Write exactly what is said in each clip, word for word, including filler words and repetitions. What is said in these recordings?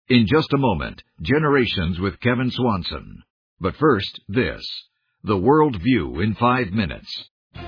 In just a moment, Generations with Kevin Swanson. But first, this. The World View in five minutes.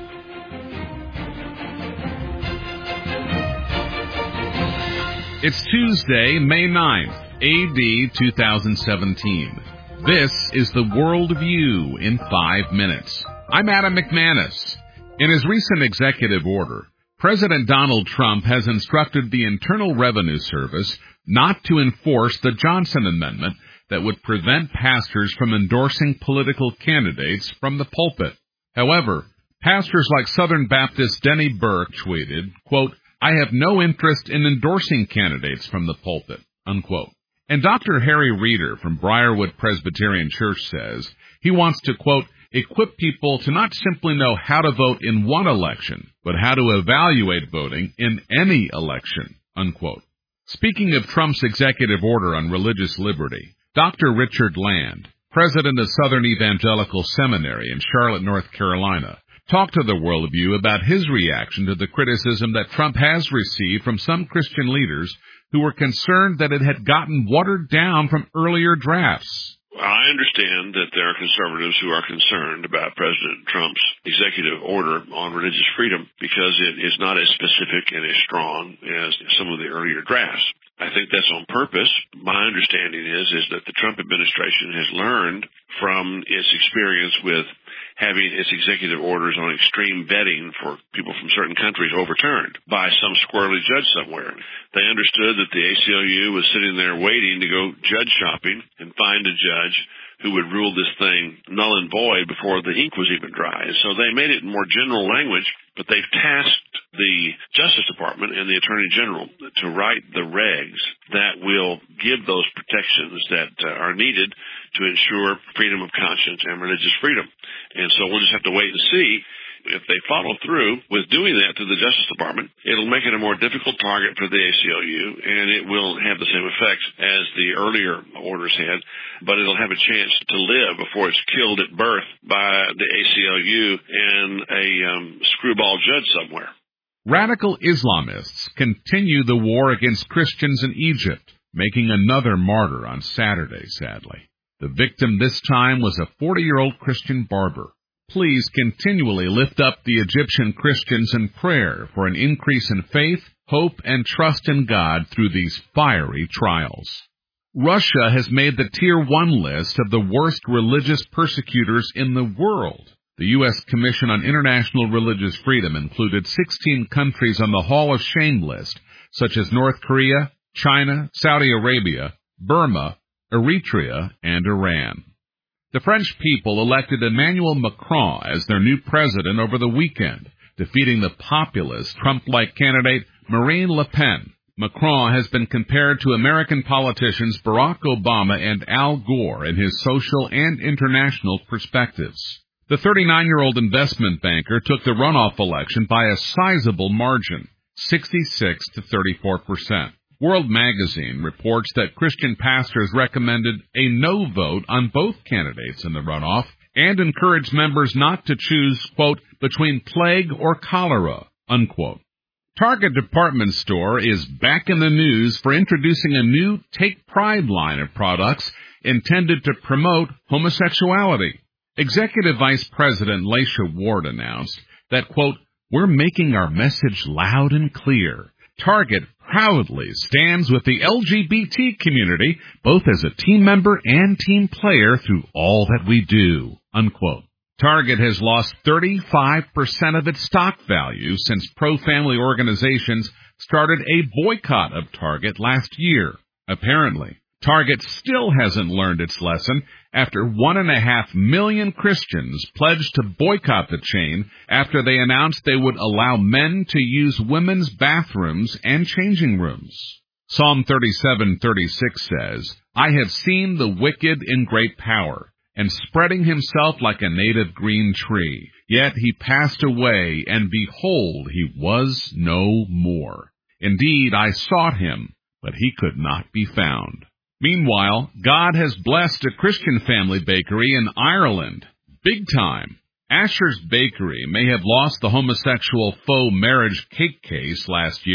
It's Tuesday, May ninth, A D two thousand seventeen. This is the World View in five minutes. I'm Adam McManus. In his recent executive order, President Donald Trump has instructed the Internal Revenue Service not to enforce the Johnson Amendment that would prevent pastors from endorsing political candidates from the pulpit. However, pastors like Southern Baptist Denny Burke tweeted, quote, "I have no interest in endorsing candidates from the pulpit," unquote. And Doctor Harry Reeder from Briarwood Presbyterian Church says he wants to, quote, equip people to not simply know how to vote in one election, but how to evaluate voting in any election, unquote. Speaking of Trump's executive order on religious liberty, Doctor Richard Land, president of Southern Evangelical Seminary in Charlotte, North Carolina, talked to the Worldview about his reaction to the criticism that Trump has received from some Christian leaders who were concerned that it had gotten watered down from earlier drafts. I understand that there are conservatives who are concerned about President Trump's executive order on religious freedom because it is not as specific and as strong as some of the earlier drafts. I think that's on purpose. My understanding is, is that the Trump administration has learned from its experience with having its executive orders on extreme vetting for people from certain countries overturned by some squirrely judge somewhere. They understood that the A C L U was sitting there waiting to go judge shopping and find a judge who would rule this thing null and void before the ink was even dry. And so they made it in more general language, but they've tasked the Justice Department and the Attorney General to write the regs that will give those protections that uh, are needed to ensure freedom of conscience and religious freedom. And so we'll just have to wait and see. If they follow through with doing that to the Justice Department, it'll make it a more difficult target for the A C L U, and it will have the same effects as the earlier orders had, but it'll have a chance to live before it's killed at birth by the A C L U and a um, screwball judge somewhere. Radical Islamists continue the war against Christians in Egypt, making another martyr on Saturday, sadly. The victim this time was a forty-year-old Christian barber. Please continually lift up the Egyptian Christians in prayer for an increase in faith, hope, and trust in God through these fiery trials. Russia has made the Tier one list of the worst religious persecutors in the world. The U S Commission on International Religious Freedom included sixteen countries on the Hall of Shame list, such as North Korea, China, Saudi Arabia, Burma, Eritrea, and Iran. The French people elected Emmanuel Macron as their new president over the weekend, defeating the populist Trump-like candidate Marine Le Pen. Macron has been compared to American politicians Barack Obama and Al Gore in his social and international perspectives. The thirty-nine-year-old investment banker took the runoff election by a sizable margin, sixty-six to thirty-four percent. World Magazine reports that Christian pastors recommended a no vote on both candidates in the runoff and encouraged members not to choose, quote, between plague or cholera, unquote. Target department store is back in the news for introducing a new Take Pride line of products intended to promote homosexuality. Executive Vice President Laisha Ward announced that, quote, we're making our message loud and clear. Target proudly stands with the L G B T community, both as a team member and team player through all that we do, unquote. Target has lost thirty-five percent of its stock value since pro-family organizations started a boycott of Target last year. Apparently, Target still hasn't learned its lesson after one and a half million Christians pledged to boycott the chain after they announced they would allow men to use women's bathrooms and changing rooms. Psalm thirty-seven thirty-six says, I have seen the wicked in great power, and spreading himself like a native green tree. Yet he passed away, and behold, he was no more. Indeed, I sought him, but he could not be found. Meanwhile, God has blessed a Christian family bakery in Ireland. Big time. Asher's Bakery may have lost the homosexual faux marriage cake case last year,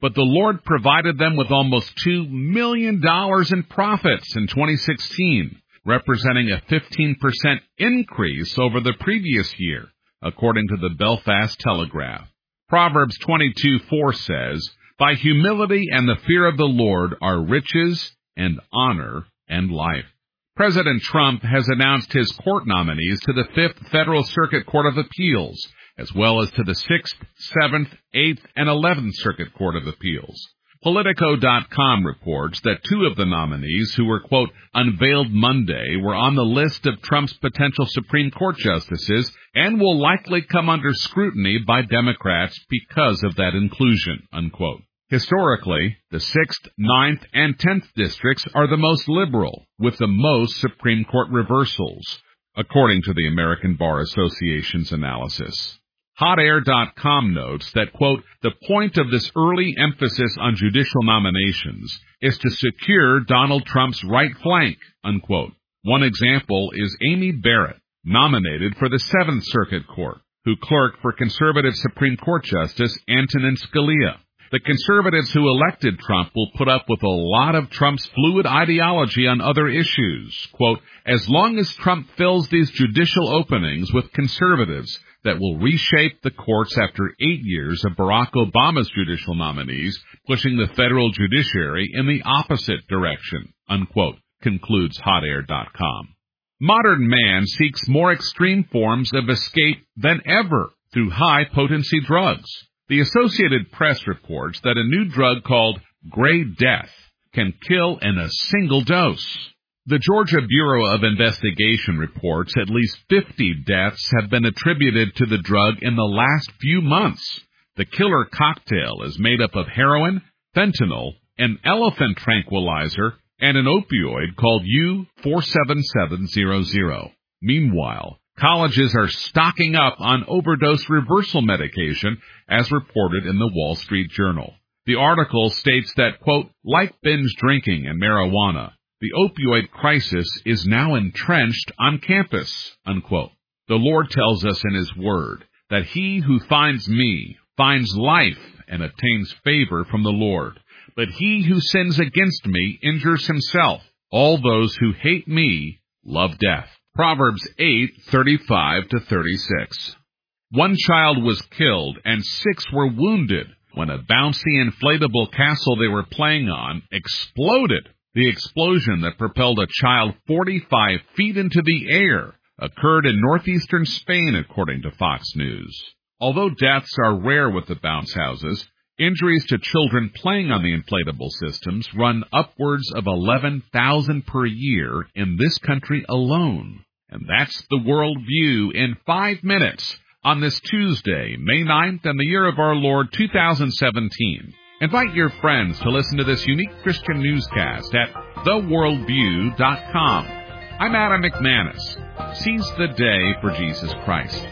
but the Lord provided them with almost two million dollars in profits in twenty sixteen, representing a fifteen percent increase over the previous year, according to the Belfast Telegraph. Proverbs twenty-two four says, "By humility and the fear of the Lord are riches and honor and life." President Trump has announced his court nominees to the Fifth Federal Circuit Court of Appeals, as well as to the Sixth, Seventh, Eighth, and Eleventh Circuit Court of Appeals. Politico dot com reports that two of the nominees who were, quote, unveiled Monday were on the list of Trump's potential Supreme Court justices and will likely come under scrutiny by Democrats because of that inclusion, unquote. Historically, the sixth, ninth, and tenth districts are the most liberal, with the most Supreme Court reversals, according to the American Bar Association's analysis. Hot Air dot com notes that, quote, the point of this early emphasis on judicial nominations is to secure Donald Trump's right flank, unquote. One example is Amy Barrett, nominated for the Seventh Circuit Court, who clerked for conservative Supreme Court Justice Antonin Scalia. The conservatives who elected Trump will put up with a lot of Trump's fluid ideology on other issues. Quote, as long as Trump fills these judicial openings with conservatives that will reshape the courts after eight years of Barack Obama's judicial nominees, pushing the federal judiciary in the opposite direction, unquote, concludes Hot Air dot com. Modern man seeks more extreme forms of escape than ever through high-potency drugs. The Associated Press reports that a new drug called Gray Death can kill in a single dose. The Georgia Bureau of Investigation reports at least fifty deaths have been attributed to the drug in the last few months. The killer cocktail is made up of heroin, fentanyl, an elephant tranquilizer, and an opioid called U four seven seven zero zero. Meanwhile, colleges are stocking up on overdose reversal medication, as reported in the Wall Street Journal. The article states that, quote, like binge drinking and marijuana, the opioid crisis is now entrenched on campus, unquote. The Lord tells us in His Word that he who finds me finds life and obtains favor from the Lord. But he who sins against me injures himself. All those who hate me love death. Proverbs eight thirty-five to thirty-six. One child was killed and six were wounded when a bouncy inflatable castle they were playing on exploded. The explosion that propelled a child forty-five feet into the air occurred in northeastern Spain, according to Fox News. Although deaths are rare with the bounce houses, injuries to children playing on the inflatable systems run upwards of eleven thousand per year in this country alone. And that's the World View in five minutes on this Tuesday, May ninth, and the year of our Lord two thousand seventeen. Invite your friends to listen to this unique Christian newscast at the world view dot com. I'm Adam McManus. Seize the day for Jesus Christ.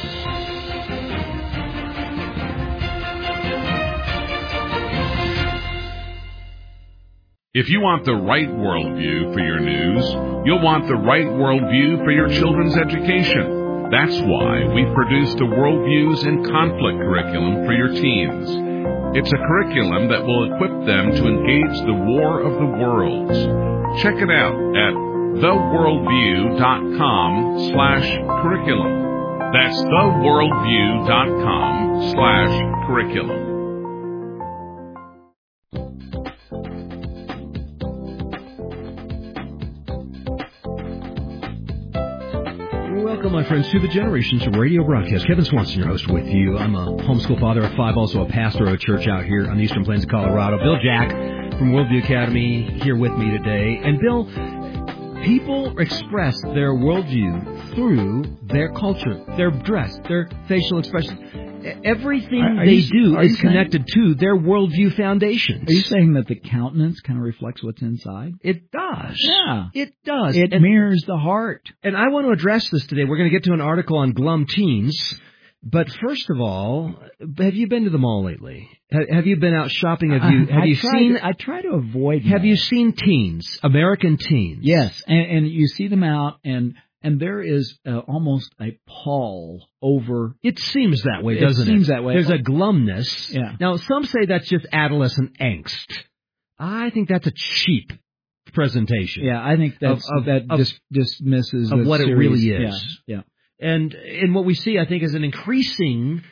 If you want the right worldview for your news, you'll want the right worldview for your children's education. That's why we produced the Worldviews in Conflict curriculum for your teens. It's a curriculum that will equip them to engage the war of the worlds. Check it out at the world view dot com slash curriculum. That's the world view dot com slash curriculum. Welcome, my friends, to the Generations Radio broadcast. Kevin Swanson, your host, with you. I'm a homeschool father of five, also a pastor of a church out here on the Eastern Plains of Colorado. Bill Jack from Worldview Academy here with me today. And Bill, people express their worldview through their culture, their dress, their facial expressions. Everything are, are they you, do is connected saying, to their worldview foundations. Are you saying that the countenance kind of reflects what's inside? It does. Yeah. It does. It and, mirrors the heart. And I want to address this today. We're going to get to an article on glum teens. But first of all, have you been to the mall lately? Have you been out shopping? Have you have I you seen? To, I try to avoid. Have malls. you seen teens, American teens? Yes, and, and you see them out and. And there is uh, almost a pall over... It seems that way, doesn't it? It seems that way. There's a glumness. Yeah. Now, some say that's just adolescent angst. I think that's a cheap presentation. Yeah, I think that's, of, of, that of, dis- dismisses of what series. it really is. Yeah, yeah. And, and what we see, I think, is an increasing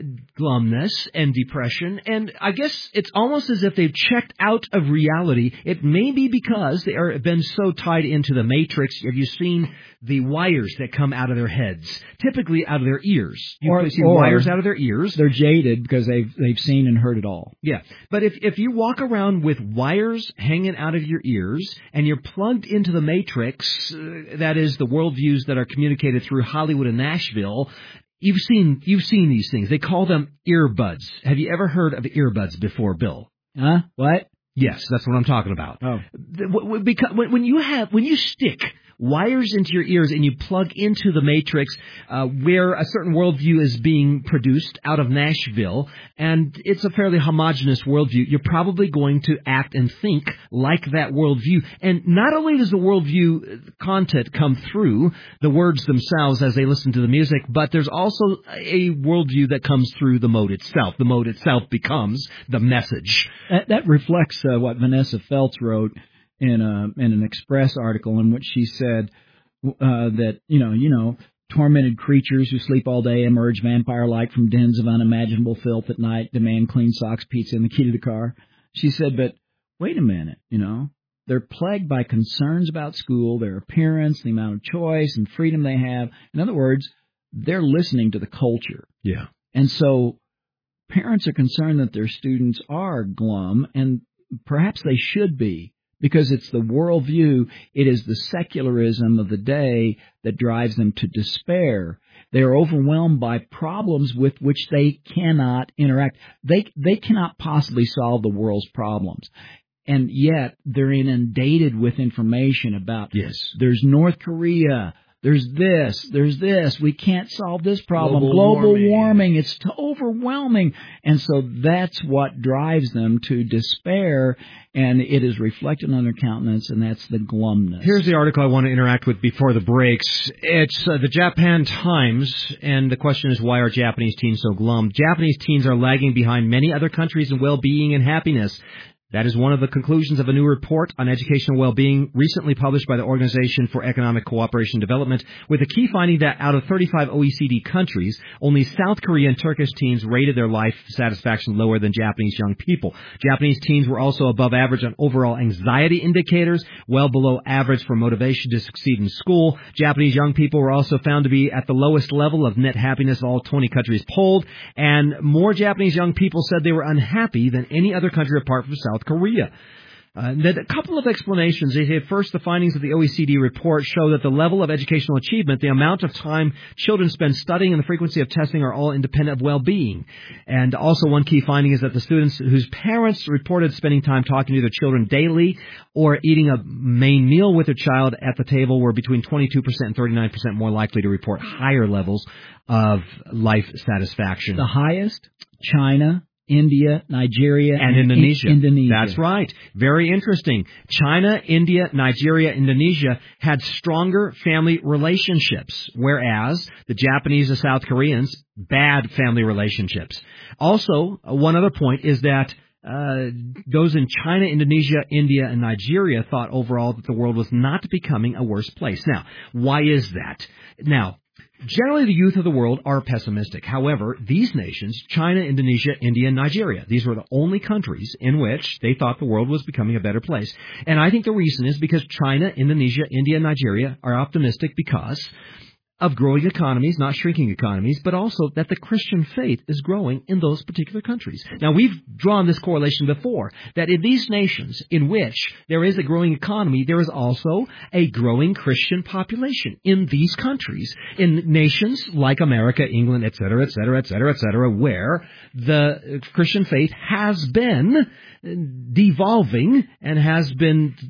glumness and depression, and I guess it's almost as if they've checked out of reality. It may be because they are been so tied into the matrix. Have you seen the wires that come out of their heads? Typically out of their ears. You or, see or wires out of their ears. They're jaded because they've they've seen and heard it all. Yeah, but if if you walk around with wires hanging out of your ears and you're plugged into the matrix, uh, that is the worldviews that are communicated through Hollywood and Nashville. You've seen you've seen these things. They call them earbuds. Have you ever heard of earbuds before, Bill? Huh? What? Yes, that's what I'm talking about. Oh, because when you have when you stick wires into your ears and you plug into the matrix uh, where a certain worldview is being produced out of Nashville, and it's a fairly homogenous worldview, you're probably going to act and think like that worldview. And not only does the worldview content come through the words themselves as they listen to the music, but there's also a worldview that comes through the mode itself. The mode itself becomes the message. That, that reflects uh, what Vanessa Feltz wrote in a in an Express article in which she said uh, that you know you know tormented creatures who sleep all day emerge vampire-like from dens of unimaginable filth at night, demand clean socks, pizza, and the key to the car. She said, but wait a minute, you know they're plagued by concerns about school, their appearance, the amount of choice and freedom they have. In other words, they're listening to the culture. Yeah, and so parents are concerned that their students are glum, and perhaps they should be. Because it's the worldview, it is the secularism of the day that drives them to despair. They are overwhelmed by problems with which they cannot interact. They they cannot possibly solve the world's problems. And yet they're inundated with information about, yes, there's North Korea, there's this, there's this, we can't solve this problem, global, global warming. warming, it's t- overwhelming. And so that's what drives them to despair, and it is reflected on their countenance, and that's the glumness. Here's the article I want to interact with before the breaks. It's uh, the Japan Times, and the question is, why are Japanese teens so glum? Japanese teens are lagging behind many other countries in well-being and happiness. That is one of the conclusions of a new report on educational well-being recently published by the Organization for Economic Cooperation and Development, with the key finding that out of thirty-five O E C D countries, only South Korea and Turkish teens rated their life satisfaction lower than Japanese young people. Japanese teens were also above average on overall anxiety indicators, well below average for motivation to succeed in school. Japanese young people were also found to be at the lowest level of net happiness of all twenty countries polled, and more Japanese young people said they were unhappy than any other country apart from South Korea. Uh, a couple of explanations. First, the findings of the O E C D report show that the level of educational achievement, the amount of time children spend studying, and the frequency of testing are all independent of well-being. And also one key finding is that the students whose parents reported spending time talking to their children daily or eating a main meal with their child at the table were between twenty-two percent and thirty-nine percent more likely to report higher levels of life satisfaction. The highest? China, India, Nigeria, and, and Indonesia. In- Indonesia. That's right. Very interesting. China, India, Nigeria, Indonesia had stronger family relationships, whereas the Japanese and South Koreans, bad family relationships. Also, uh, one other point is that Uh, those in China, Indonesia, India, and Nigeria thought overall that the world was not becoming a worse place. Now, why is that? Now, generally the youth of the world are pessimistic. However, these nations, China, Indonesia, India, and Nigeria, these were the only countries in which they thought the world was becoming a better place. And I think the reason is because China, Indonesia, India, and Nigeria are optimistic because of growing economies, not shrinking economies, but also that the Christian faith is growing in those particular countries. Now, we've drawn this correlation before, that in these nations in which there is a growing economy, there is also a growing Christian population in these countries, in nations like America, England, et cetera, et cetera, et cetera, et cetera, where the Christian faith has been devolving and has been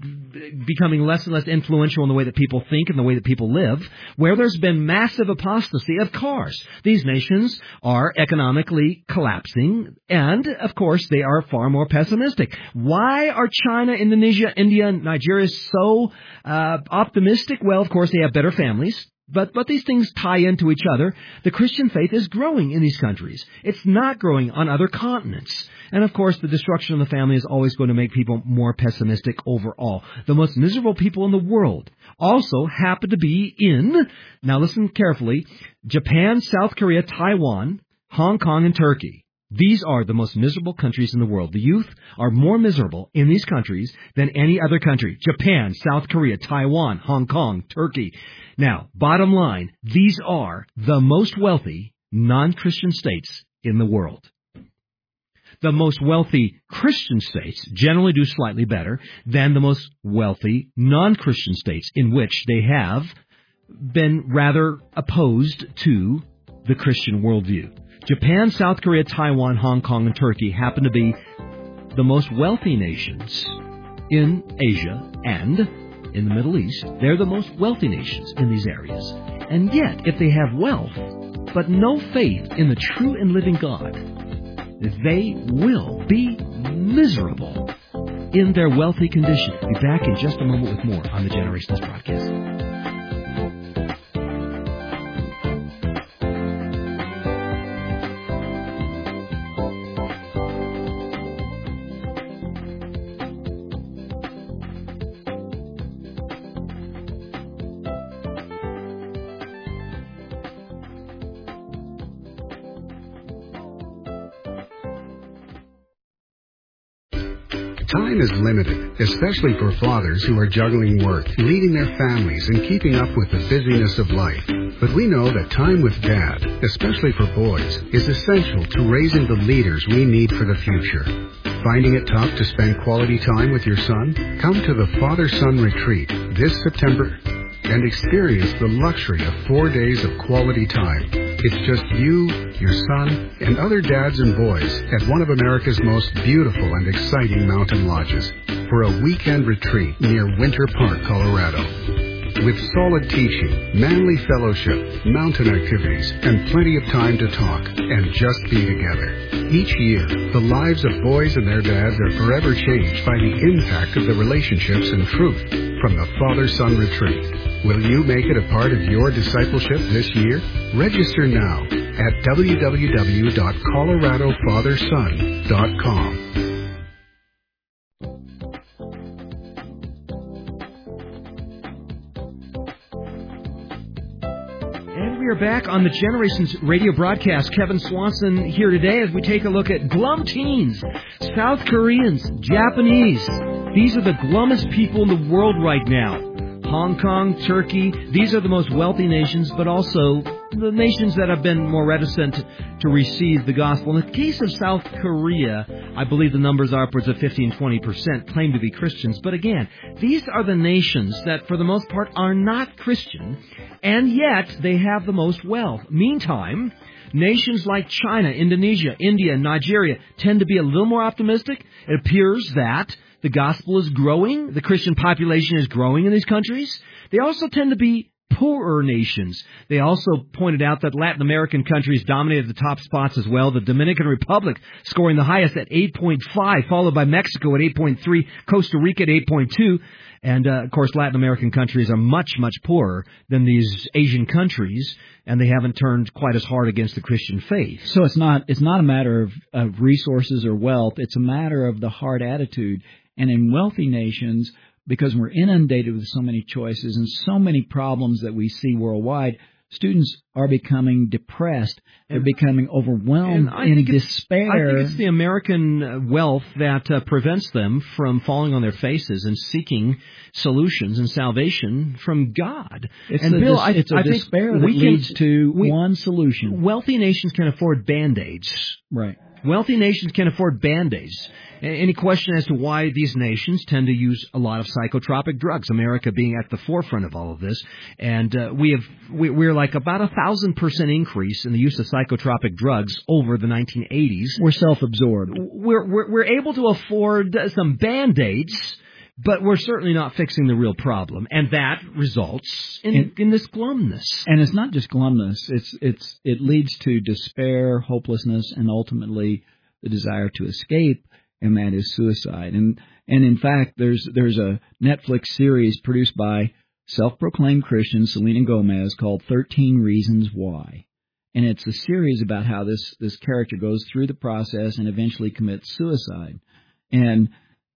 becoming less and less influential in the way that people think and the way that people live, where there's been massive apostasy, of course, these nations are economically collapsing, and, of course, they are far more pessimistic. Why are China, Indonesia, India, and Nigeria so uh, optimistic? Well, of course, they have better families. But but these things tie into each other. The Christian faith is growing in these countries. It's not growing on other continents. And, of course, the destruction of the family is always going to make people more pessimistic overall. The most miserable people in the world also happen to be in, now listen carefully, Japan, South Korea, Taiwan, Hong Kong, and Turkey. These are the most miserable countries in the world. The youth are more miserable in these countries than any other country. Japan, South Korea, Taiwan, Hong Kong, Turkey. Now, bottom line, these are the most wealthy non-Christian states in the world. The most wealthy Christian states generally do slightly better than the most wealthy non-Christian states, in which they have been rather opposed to the Christian worldview. Japan, South Korea, Taiwan, Hong Kong, and Turkey happen to be the most wealthy nations in Asia and in the Middle East. They're the most wealthy nations in these areas. And yet, if they have wealth, but no faith in the true and living God, they will be miserable in their wealthy condition. We'll be back in just a moment with more on the Generations broadcast. Time is limited, especially for fathers who are juggling work, leading their families, and keeping up with the busyness of life. But we know that time with Dad, especially for boys, is essential to raising the leaders we need for the future. Finding it tough to spend quality time with your son? Come to the Father-Son Retreat this September and experience the luxury of four days of quality time. It's just you, your son, and other dads and boys at one of America's most beautiful and exciting mountain lodges for a weekend retreat near Winter Park, Colorado. With solid teaching, manly fellowship, mountain activities, and plenty of time to talk and just be together. Each year, the lives of boys and their dads are forever changed by the impact of the relationships and truth from the Father-Son Retreat. Will you make it a part of your discipleship this year? Register now at w w w dot colorado father son dot com. And we are back on the Generations radio broadcast. Kevin Swanson here today as we take a look at glum teens, South Koreans, Japanese. These are the glummest people in the world right now. Hong Kong, Turkey, these are the most wealthy nations, but also the nations that have been more reticent to receive the gospel. In the case of South Korea, I believe the numbers are upwards of fifteen, twenty percent claim to be Christians. But again, these are the nations that for the most part are not Christian, and yet they have the most wealth. Meantime, nations like China, Indonesia, India, and Nigeria tend to be a little more optimistic. It appears that the gospel is growing. The Christian population is growing in these countries. They also tend to be poorer nations. They also pointed out that Latin American countries dominated the top spots as well. The Dominican Republic scoring the highest at eight point five, followed by Mexico at eight point three, Costa Rica at eight point two. And, uh, of course, Latin American countries are much, much poorer than these Asian countries, and they haven't turned quite as hard against the Christian faith. So it's not it's not a matter of, of resources or wealth. It's a matter of the hard attitude. And in wealthy nations, because we're inundated with so many choices and so many problems that we see worldwide, students are becoming depressed. They're becoming overwhelmed in despair. I think it's the American wealth that uh, prevents them from falling on their faces and seeking solutions and salvation from God. It's and a, Bill, dis- I, it's a I despair think that we leads can, to we, one solution. Wealthy nations can afford Band-Aids. Right. Wealthy nations can afford Band-Aids. Any question as to why these nations tend to use a lot of psychotropic drugs? America being at the forefront of all of this, and uh, we have we, we're like about a thousand percent increase in the use of psychotropic drugs over the nineteen eighties. We're self-absorbed. We're we're, we're able to afford some Band-Aids But we're certainly not fixing the real problem, and that results in, and, in this glumness. And it's not just glumness; it's it's it leads to despair, hopelessness, and ultimately the desire to escape, and that is suicide. And and in fact, there's there's a Netflix series produced by self-proclaimed Christian Selena Gomez called thirteen Reasons Why, and it's a series about how this this character goes through the process and eventually commits suicide. And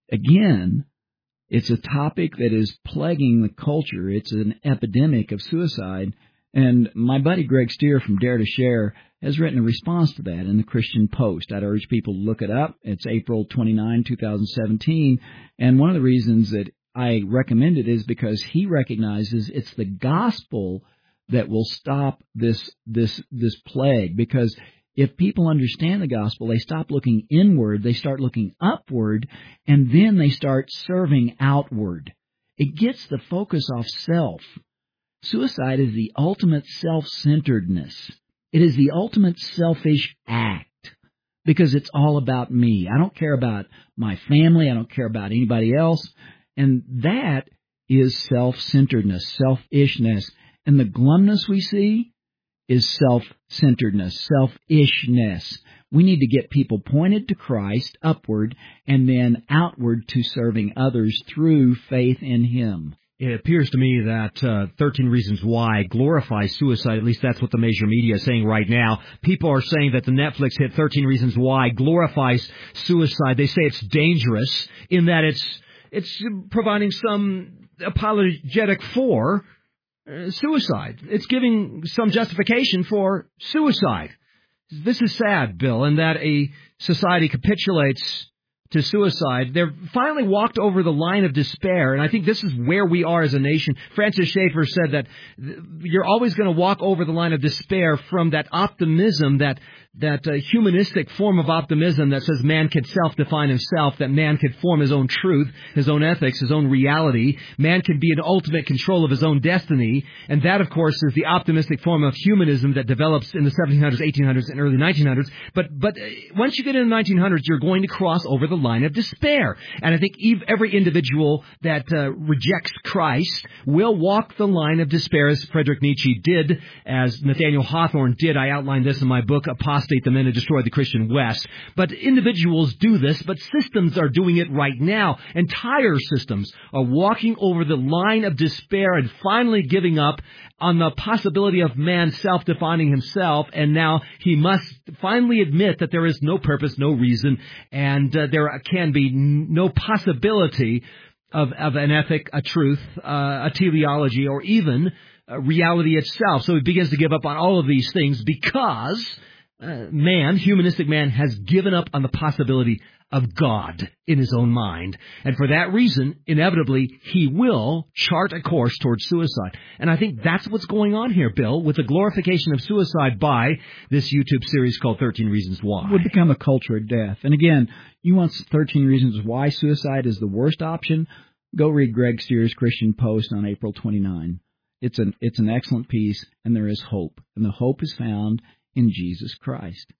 again, it's a topic that is plaguing the culture. It's an epidemic of suicide. And my buddy Greg Stier from Dare to Share has written a response to that in the Christian Post. I'd urge people to look it up. It's April twenty-ninth, twenty seventeen. And one of the reasons that I recommend it is because he recognizes it's the gospel that will stop this this this plague. Because if people understand the gospel, they stop looking inward, they start looking upward, and then they start serving outward. It gets the focus off self. Suicide is the ultimate self-centeredness. It is the ultimate selfish act because it's all about me. I don't care about my family. I don't care about anybody else. And that is self-centeredness, selfishness. And the glumness we see is self-centeredness, selfishness. We need to get people pointed to Christ upward and then outward to serving others through faith in Him. It appears to me that uh, thirteen Reasons Why glorifies suicide. At least that's what the major media is saying right now. People are saying that the Netflix hit thirteen Reasons Why glorifies suicide. They say it's dangerous in that it's it's providing some apologetic for uh, suicide. It's giving some justification for suicide. This is sad, Bill, in that a society capitulates to suicide. They've finally walked over the line of despair, and I think this is where we are as a nation. Francis Schaeffer said that you're always going to walk over the line of despair from that optimism, that that uh, humanistic form of optimism that says man can self-define himself, that man can form his own truth, his own ethics, his own reality. Man can be in ultimate control of his own destiny, and that, of course, is the optimistic form of humanism that develops in the seventeen hundreds, eighteen hundreds, and early nineteen hundreds. But but once you get into the nineteen hundreds, you're going to cross over the line of despair. And I think every individual that uh, rejects Christ will walk the line of despair, as Friedrich Nietzsche did, as Nathaniel Hawthorne did. I outlined this in my book, Apostate, the Men Who Destroyed the Christian West. But individuals do this, but systems are doing it right now. Entire systems are walking over the line of despair and finally giving up on the possibility of man self-defining himself, and now he must finally admit that there is no purpose, no reason, and uh, there can be no possibility of, of an ethic, a truth, uh, a teleology, or even uh, reality itself. So he begins to give up on all of these things because uh, man, humanistic man, has given up on the possibility of God in his own mind. And for that reason, inevitably, he will chart a course towards suicide. And I think that's what's going on here, Bill, with the glorification of suicide by this YouTube series called thirteen Reasons Why. It would become a culture of death. And again, you want thirteen Reasons Why suicide is the worst option? Go read Greg Stier's Christian Post on April twenty-ninth. It's an, it's an excellent piece, and there is hope. And the hope is found in Jesus Christ.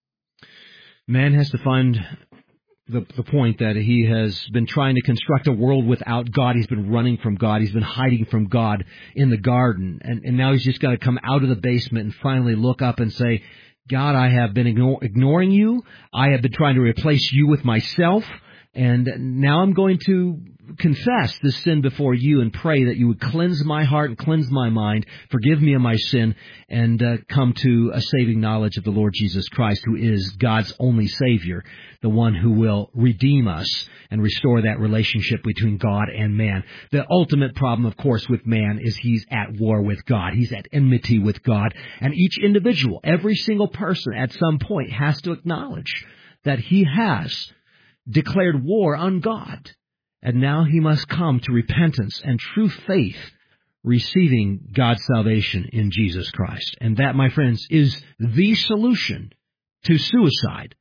Man has to find The, the point that he has been trying to construct a world without God. He's been running from God. He's been hiding from God in the garden. And, and now he's just got to come out of the basement and finally look up and say, God, I have been ignore, ignoring you. I have been trying to replace you with myself. And now I'm going to confess this sin before you and pray that you would cleanse my heart and cleanse my mind, forgive me of my sin, and uh, come to a saving knowledge of the Lord Jesus Christ, who is God's only Savior, the one who will redeem us and restore that relationship between God and man. The ultimate problem, of course, with man is he's at war with God. He's at enmity with God. And each individual, every single person at some point has to acknowledge that he has declared war on God. And now he must come to repentance and true faith, receiving God's salvation in Jesus Christ. And that, my friends, is the solution to suicide.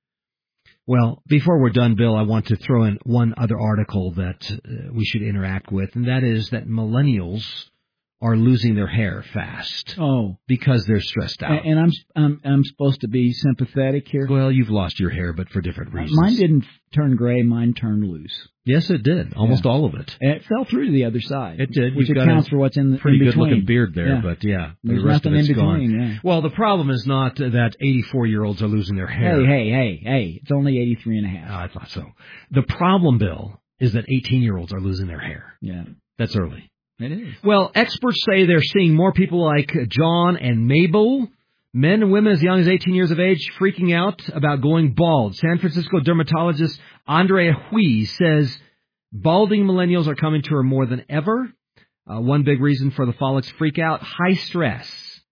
Well, before we're done, Bill, I want to throw in one other article that uh, we should interact with, and that is that millennials are losing their hair fast. Oh, because they're stressed out. And, and I'm I'm I'm supposed to be sympathetic here. Well, you've lost your hair, but for different reasons. Mine didn't turn gray. Mine turned loose. Yes, it did. Almost yeah. all of it. And it fell through to the other side. It did. Which You've accounts got for what's in the pretty in good looking beard there, yeah. but yeah, there's the rest nothing of it's in between. gone. Yeah. Well, the problem is not that eighty-four year olds are losing their hair. Hey, hey, hey, hey! It's only eighty-three and a half. Oh, I thought so. The problem, Bill, is that eighteen year olds are losing their hair. Yeah, that's early. It is. Well, experts say they're seeing more people like John and Mabel, men and women as young as eighteen years of age, freaking out about going bald. San Francisco dermatologist Andrea Hui says balding millennials are coming to her more than ever. Uh, one big reason for the frolics freak out, high stress.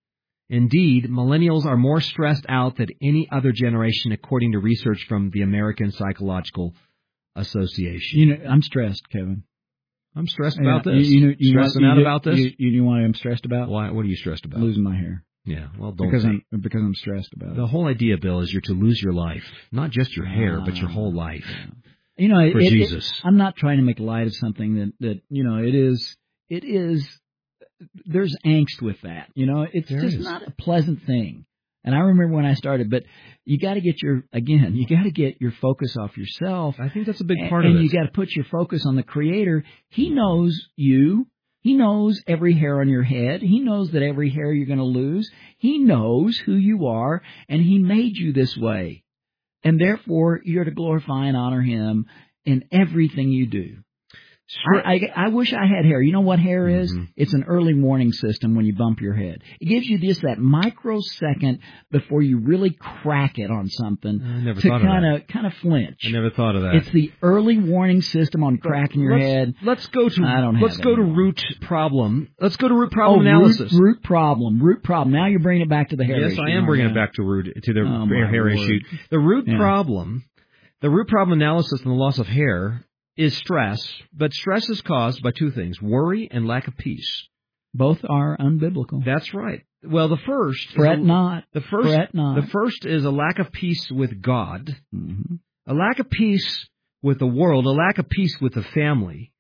Indeed, millennials are more stressed out than any other generation, according to research from the American Psychological Association. You know, I'm stressed, Kevin. I'm stressed about yeah, this. You, you, you Stressing want, out you, about this? You, you know what I'm stressed about? Why? What are you stressed about? Losing my hair. Yeah, well, don't because think. I'm because I'm stressed about the it. The whole idea, Bill, is you're to lose your life, not just your hair, uh, but your whole life. Yeah. You know, for it, Jesus. It, I'm not trying to make light of something that that you know it is. It is. There's angst with that. You know, it's there just is. not a pleasant thing. And I remember when I started, but you got to get your, again, you got to get your focus off yourself. I think that's a big and, part and of it. And you got to put your focus on the Creator. He knows you. He knows every hair on your head. He knows that every hair you're going to lose. He knows who you are, and He made you this way. And therefore, you're to glorify and honor Him in everything you do. Sure. I, I, I wish I had hair. You know what hair is? Mm-hmm. It's an early warning system when you bump your head. It gives you just that microsecond before you really crack it on something I never to thought kind of of kind of flinch. I never thought of that. It's the early warning system on cracking your let's, head. Let's go to I don't let's have go to anymore. root problem. Let's go to root problem oh, analysis. Root, root problem. Root problem. Now you're bringing it back to the hair yes, issue. I am bringing yeah. it back to root to the oh, hair, hair Lord. issue. The root yeah. problem, the root problem analysis and the loss of hair is stress, but stress is caused by two things, worry and lack of peace. Both are unbiblical. That's right. Well, the first... Fret a, not. The first, Fret not. The first is a lack of peace with God, mm-hmm. a lack of peace with the world, a lack of peace with the family.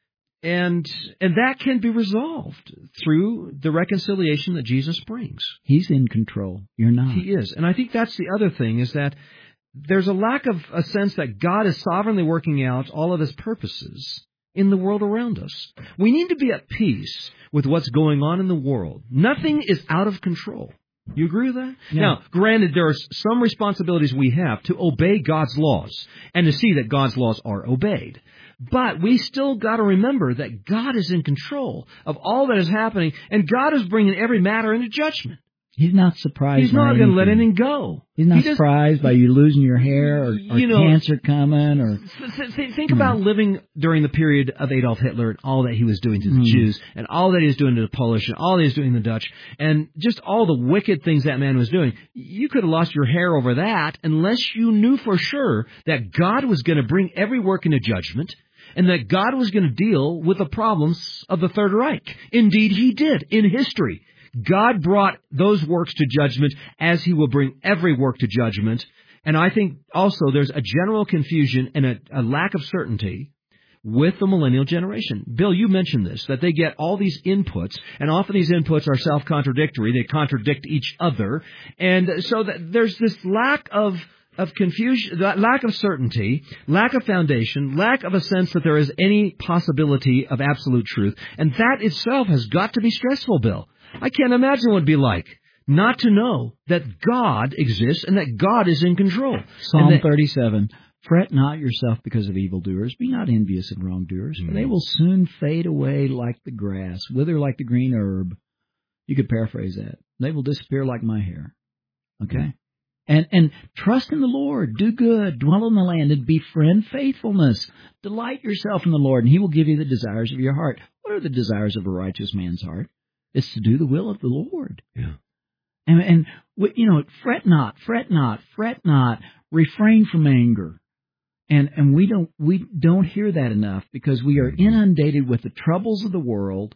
And and that can be resolved through the reconciliation that Jesus brings. He's in control. You're not. He is. And I think that's the other thing, is that there's a lack of a sense that God is sovereignly working out all of His purposes in the world around us. We need to be at peace with what's going on in the world. Nothing is out of control. You agree with that? Yeah. Now, granted, there are some responsibilities we have to obey God's laws and to see that God's laws are obeyed. But we still got to remember that God is in control of all that is happening, and God is bringing every matter into judgment. He's not surprised. He's not going to let anything go. He's not he just, surprised by you losing your hair or, or you know, cancer coming. Or th- th- think about hmm. living during the period of Adolf Hitler and all that he was doing to the hmm. Jews, and all that he was doing to the Polish, and all that he was doing to the Dutch, and just all the wicked things that man was doing. You could have lost your hair over that unless you knew for sure that God was going to bring every work into judgment, and that God was going to deal with the problems of the Third Reich. Indeed, He did in history. God brought those works to judgment as He will bring every work to judgment. And I think also there's a general confusion and a, a lack of certainty with the millennial generation. Bill, you mentioned this, that they get all these inputs, and often these inputs are self-contradictory. They contradict each other. And so that there's this lack of of confusion, lack of certainty, lack of foundation, lack of a sense that there is any possibility of absolute truth. And that itself has got to be stressful, Bill. I can't imagine what it would be like not to know that God exists and that God is in control. Psalm that, thirty-seven, fret not yourself because of evildoers. Be not envious of wrongdoers, mm-hmm. for they will soon fade away like the grass, wither like the green herb. You could paraphrase that. They will disappear like my hair. Okay? Mm-hmm. And and trust in the Lord, do good, dwell in the land, and befriend faithfulness. Delight yourself in the Lord, and He will give you the desires of your heart. What are the desires of a righteous man's heart? It's to do the will of the Lord. Yeah. And, and you know, fret not, fret not, fret not. Refrain from anger. And and we don't we don't hear that enough because we are inundated with the troubles of the world,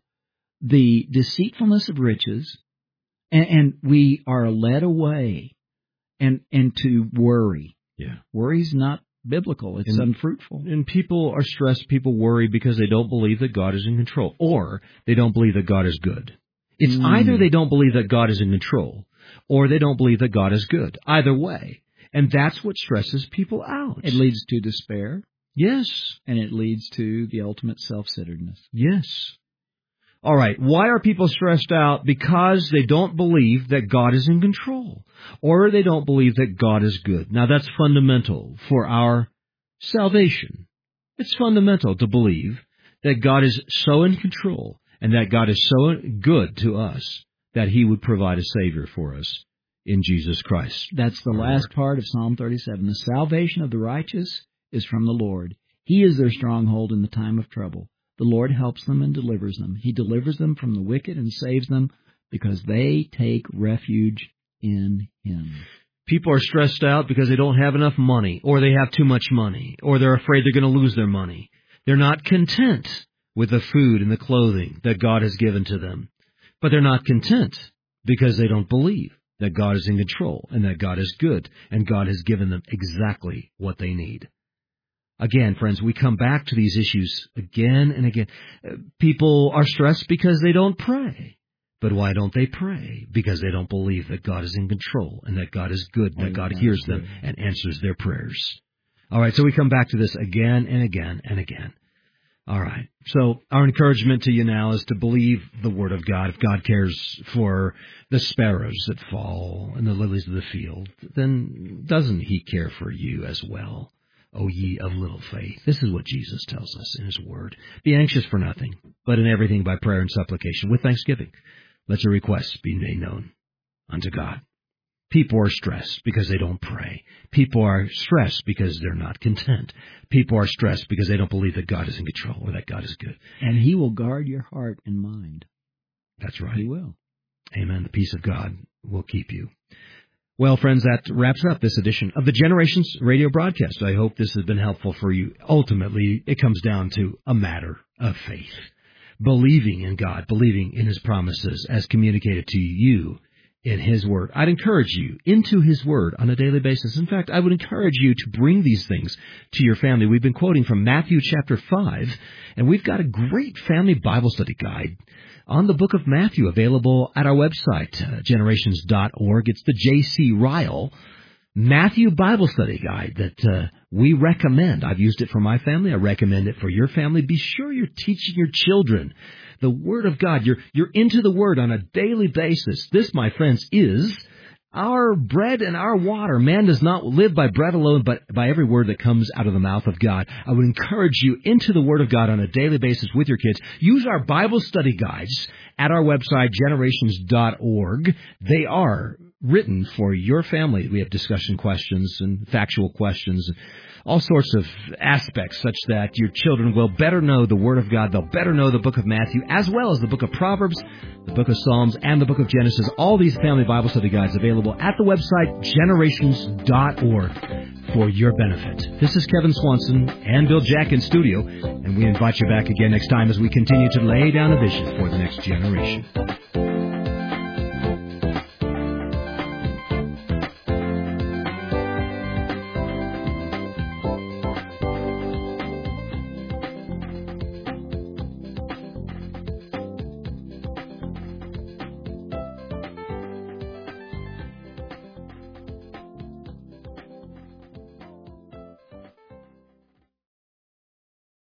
the deceitfulness of riches, and, and we are led away and and to worry. Yeah. Worry's not biblical. It's And- unfruitful. And people are stressed, people worry because they don't believe that God is in control, or they don't believe that God is good. It's Mm. either they don't believe that God is in control, or they don't believe that God is good. Either way. And that's what stresses people out. It leads to despair, Yes. and it leads to the ultimate self-centeredness. Yes. All right. Why are people stressed out? Because they don't believe that God is in control, or they don't believe that God is good. Now, that's fundamental for our salvation. It's fundamental to believe that God is so in control and that God is so good to us that He would provide a Savior for us in Jesus Christ. That's the last part of Psalm thirty-seven. The salvation of the righteous is from the Lord. He is their stronghold in the time of trouble. The Lord helps them and delivers them. He delivers them from the wicked and saves them because they take refuge in Him. People are stressed out because they don't have enough money, or they have too much money, or they're afraid they're going to lose their money. They're not content with the food and the clothing that God has given to them. But they're not content because they don't believe that God is in control and that God is good and God has given them exactly what they need. Again, friends, we come back to these issues again and again. People are stressed because they don't pray. But why don't they pray? Because they don't believe that God is in control and that God is good and that God hears them and answers their prayers. All right, so we come back to this again and again and again. All right, so our encouragement to you now is to believe the Word of God. If God cares for the sparrows that fall and the lilies of the field, then doesn't He care for you as well? O ye of little faith. This is what Jesus tells us in His Word. Be anxious for nothing, but in everything by prayer and supplication with thanksgiving. Let your requests be made known unto God. People are stressed because they don't pray. People are stressed because they're not content. People are stressed because they don't believe that God is in control or that God is good. And He will guard your heart and mind. That's right. He will. Amen. The peace of God will keep you. Well, friends, that wraps up this edition of the Generations radio broadcast. I hope this has been helpful for you. Ultimately, it comes down to a matter of faith. Believing in God, believing in His promises as communicated to you in His Word. I'd encourage you into His Word on a daily basis. In fact, I would encourage you to bring these things to your family. We've been quoting from Matthew chapter five, and we've got a great family Bible study guide on the book of Matthew available at our website, uh, generations dot org. It's the J C Ryle Matthew Bible Study Guide that uh, we recommend. I've used it for my family. I recommend it for your family. Be sure you're teaching your children the Word of God. You're, you're into the Word on a daily basis. This, my friends, is our bread and our water. Man does not live by bread alone, but by every word that comes out of the mouth of God. I would encourage you into the Word of God on a daily basis with your kids. Use our Bible study guides at our website, generations dot org. They are written for your family. We have discussion questions and factual questions, all sorts of aspects such that your children will better know the Word of God. They'll better know the book of Matthew, as well as the book of Proverbs, the book of Psalms, and the book of Genesis. All these family Bible study guides available at the website, generations dot org, for your benefit. This is Kevin Swanson and Bill Jack in studio, and we invite you back again next time as we continue to lay down a vision for the next generation.